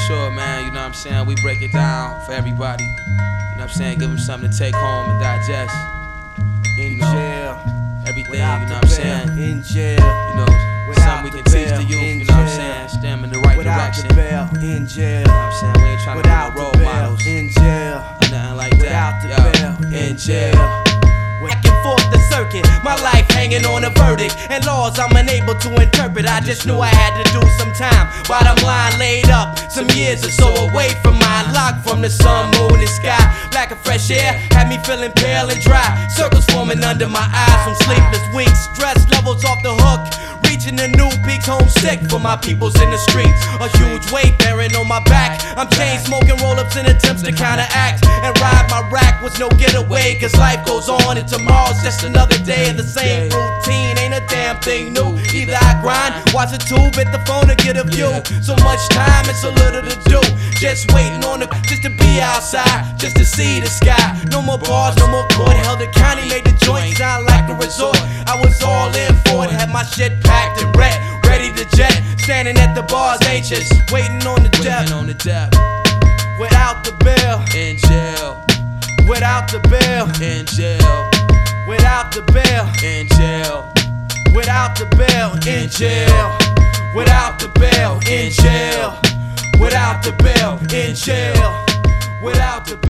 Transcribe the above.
sure, man, you know what I'm saying? We break it down for everybody. You know what I'm saying? Give them something to take home and digest. In jail. Everything, you know what I'm saying? In jail. You know, something we can teach the youth, you know what I'm saying? Steer them in the right direction. Without the bail, in jail. You know what I'm saying? We ain't trying to be no role models. In jail. Or nothing like that. Without the bail, in jail. Back and forth the circuit, my life hanging on a verdict, and laws I'm unable to interpret. I just knew I had to do some time. Bottom line laid up, some years or so away from mine. Locked from the sun, moon, and sky. Lack of fresh air had me feeling pale and dry. Circles forming under my eyes from sleepless weeks. Stress levels off the hook. Reaching the new peaks, homesick for my peoples in the streets. A huge weight bearing on my back. I'm chain smoking roll-ups in attempts to counteract and ride my rack was no getaway. Cause life goes on and tomorrow's just another day of the same routine. Ain't a damn thing new. Either I grind, watch a tube, hit the phone to get a view. So much time, it's a little to do. Just waiting on just to be outside, just to see the sky. No more bars, no more court. Held the county, made the joint sound like a resort. I was all in for it, had my shit packed and ready to jet. Standing at the bars, anxious, waiting on the depth. Without the bail, In jail. without the bail, In jail. without the bail, In jail. without the bail, in jail. Without the bail, in jail. Without the bail, in jail. Without the